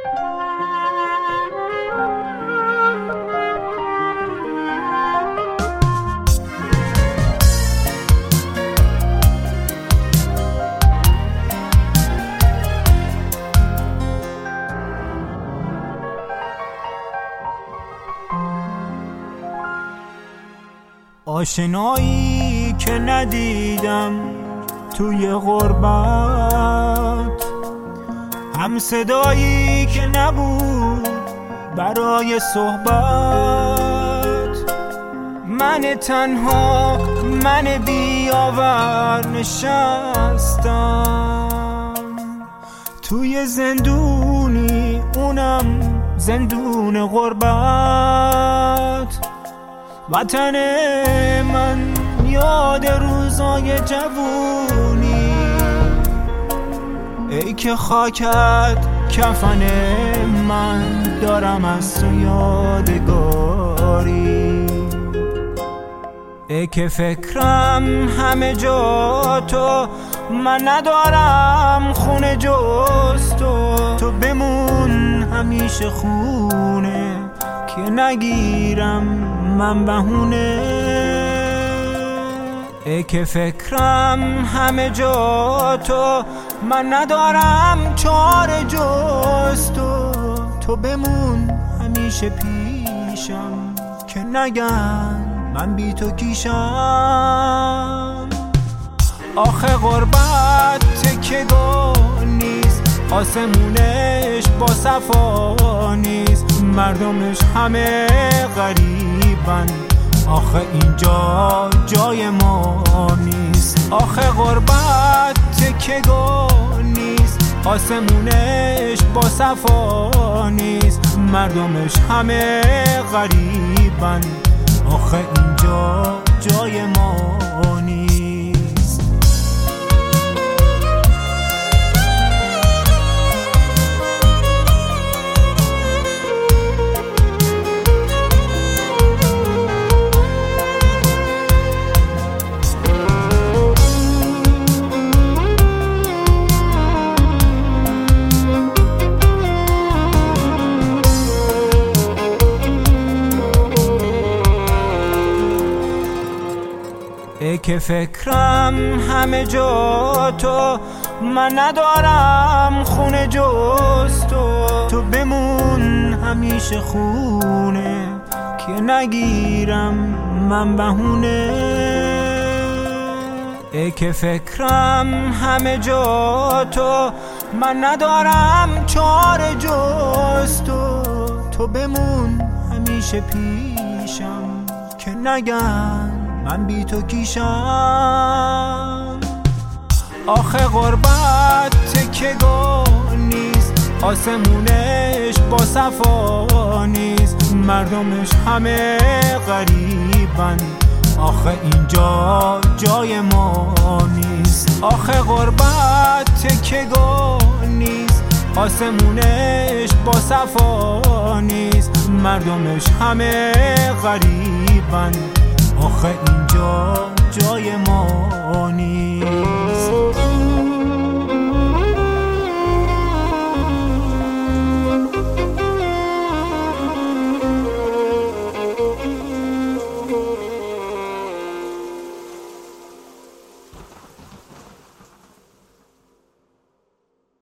آشنایی که ندیدم توی غربت، هم صدایی که نبود برای صحبت، من تنها، من بیاور نشستم توی زندونی، اونم زندون غربت. وطن من یاد روزای جوونی، ای که خاکت کفن من، دارم از تو یادگاری. ای که فکرم همه جا تو، من ندارم خونه جز تو. تو بمون همیشه خونه که نگیرم من بهونه. ای که فکرم همه جا تو، من ندارم چاره جز تو. تو بمون همیشه پیشم که نگن من بی تو کیشم. آخه غربت تکیه‌گاه نیست، آسمونش با صفا نیست، مردمش همه غریبن. آخه اینجا جای ما نیست. آخه غربت تکیه‌گاه نیست، آسمونش با صفا نیست، مردمش همه غریبن. آخه اینجا جای ما نیست. ای که فکرم همه جا تو، من ندارم خونه جز تو. تو بمون همیشه خونه که نگیرم من بهونه. ای که فکرم همه جا تو، من ندارم چاره جز تو. تو بمون همیشه پیشم که نگن من بی تو کیشم. آخه غربت تکیه‌گاه نیست، آسمونش با صفا نیست، مردمش همه غریبن. آخه اینجا جای ما نیست. آخه غربت تکیه‌گاه نیست، آسمونش با صفا نیست، مردمش همه غریبن. آخه اینجا جای ما نیست.